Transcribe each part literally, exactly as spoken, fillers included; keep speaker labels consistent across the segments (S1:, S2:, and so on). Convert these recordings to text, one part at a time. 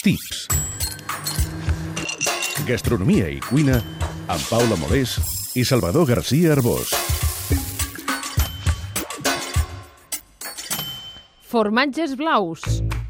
S1: Tips. Gastronomia i cuina amb Paula Molés i Salvador García Arbós.
S2: Formatges blaus.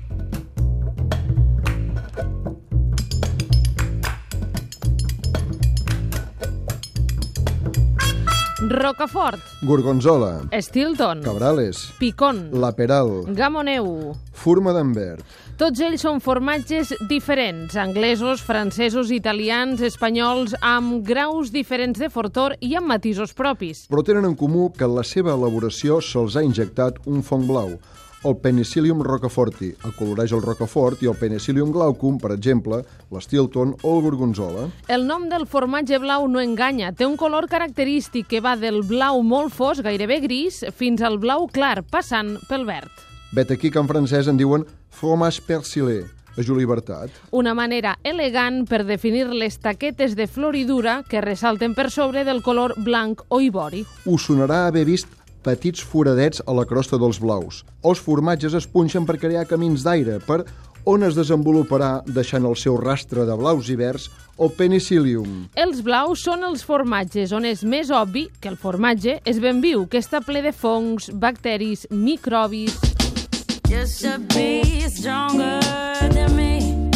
S2: Rocafort,
S3: Gorgonzola,
S2: Stilton,
S3: Cabrales,
S2: Picon,
S3: La Peral,
S2: Gamoneu.
S3: Furma d'Ambert.
S2: Tots ells són formatges diferents, anglesos, francesos, italians, espanyols, amb graus diferents de fortor i amb matisos propis.
S3: Però tenen en comú que en la seva elaboració se'ls ha injectat un fong blau, el Penicillium roqueforti, acoloreix el rocafort, i el Penicillium glaucum, per exemple, l'Stilton o el Gorgonzola.
S2: El nom del formatge blau no enganya. Té un color característic que va del blau molt fosc, gairebé gris, fins al blau clar, passant pel verd.
S3: Vet aquí que en francès en diuen fromage persillé, a julivert.
S2: Una manera elegant per definir les taquetes de floridura que ressalten per sobre del color blanc o ivori.
S3: Us sonarà haver vist petits foradets a la crosta dels blaus. Els formatges es punxen per crear camins d'aire, per on es desenvoluparà, deixant el seu rastre de blaus i verds, el Penicillium.
S2: Els blaus són els formatges on és més obvi que el formatge és ben viu, que està ple de fongs, bacteris, microbis.
S4: Just to be stronger than me.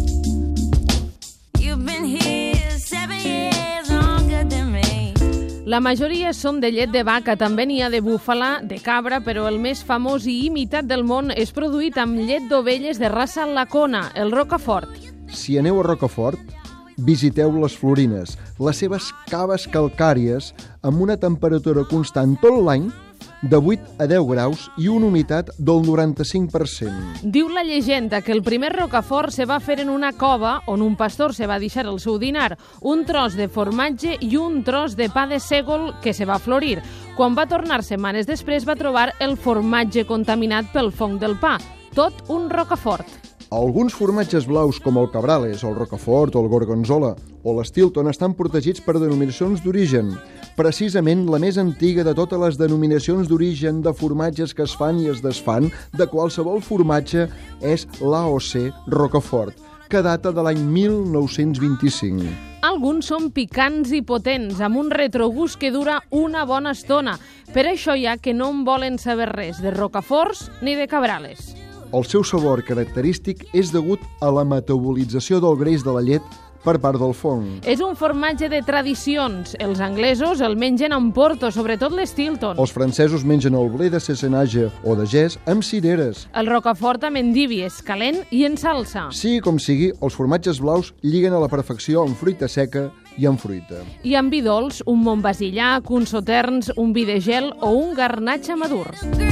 S4: You've been here seven years longer than me.
S2: La majoria són de llet de vaca, també n'hi ha de búfala, de cabra, però el més famós i imitat del món és produït amb llet d'ovelles de raça lacona, el Rocafort.
S3: Si aneu a Rocafort, visiteu les Florines, les seves caves calcàries amb una temperatura constant tot l'any de vuit a deu graus i una humitat del noranta-cinc per cent.
S2: Diu la llegenda que el primer Rocafort se va fer en una cova on un pastor se va deixar el seu dinar, un tros de formatge i un tros de pa de sègol que se va florir. Quan va tornar setmanes després va trobar el formatge contaminat pel fong del pa. Tot un Rocafort.
S3: Alguns formatges blaus com el Cabrales, el Rocafort o el Gorgonzola o l'Stilton estan protegits per denominacions d'origen. Precisament la més antiga de totes les denominacions d'origen de formatges que es fan i es desfan de qualsevol formatge és l'A O C Rocafort, que data de l'any mil nou-cents vint-i-cinc.
S2: Alguns són picants i potents, amb un retrogust que dura una bona estona. Per això hi ha que no en volen saber res de Rocaforts ni de Cabrales.
S3: El seu sabor característic és degut a la metabolització del greix de la llet per part del fong.
S2: És un formatge de tradicions. Els anglesos el mengen amb porto, sobretot l'Stilton.
S3: Els francesos mengen el blé de cessenatge o de gès amb cireres.
S2: El Rocafort amb endívies, calent i en salsa.
S3: Sí, com sigui, els formatges blaus lliguen a la perfecció amb fruita seca i amb fruita.
S2: I amb vi dolç, un Montbasillac, un Sauternes, un vi de gel o un garnatge madur.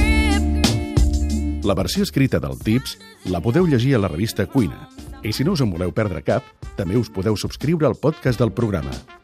S1: La versió escrita del Tips la podeu llegir a la revista Cuina. I si no us en voleu perdre cap, també us podeu subscriure al podcast del programa.